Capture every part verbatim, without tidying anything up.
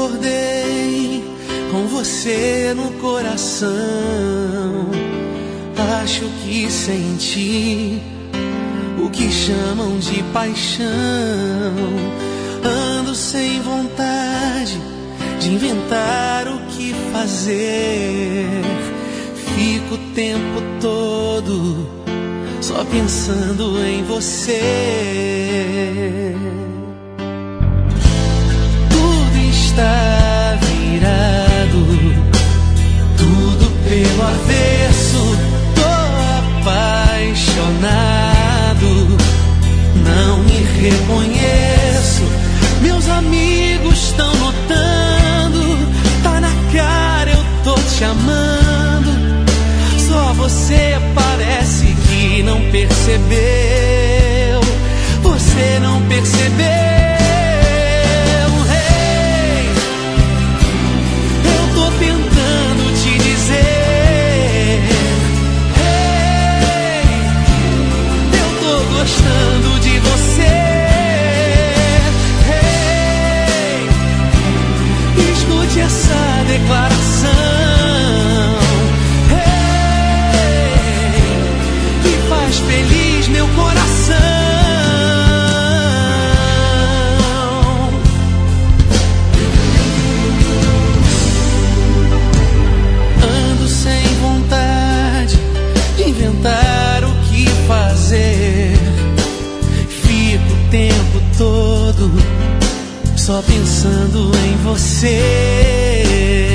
acordei com você no coração. Acho que senti o que chamam de paixão. Ando sem vontade de inventar o que fazer. Fico o tempo todo só pensando em você. Tudo está virado, tudo pelo avesso. Tô apaixonado, não me reconheço. Meus amigos estão notando, tá na cara, eu tô te amando. Só você parece que não percebeu. Você não percebeu. Hey, eu tô tentando te dizer. Hey, eu tô gostando de você. Hey, escute essa declaração. Feliz meu coração. Ando sem vontade de inventar o que fazer. Fico o tempo todo só pensando em você.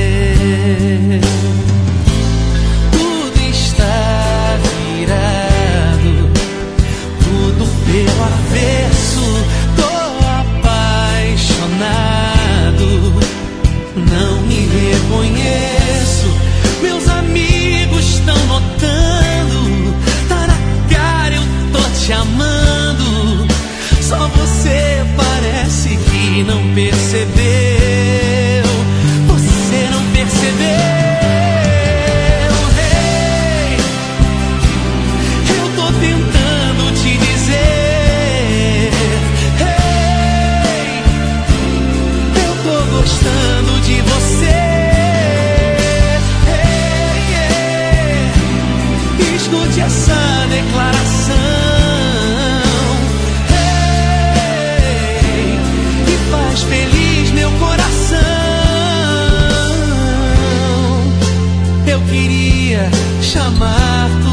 Tudo está virado, pelo avesso. Tô apaixonado, não me reconheço. Meus amigos estão notando, tá na cara, eu tô te amando. Só você parece que não percebeu. Você não percebeu. Gostando de você. Hey, yeah. Escute essa declaração. Hey, que faz feliz meu coração. Eu queria chamar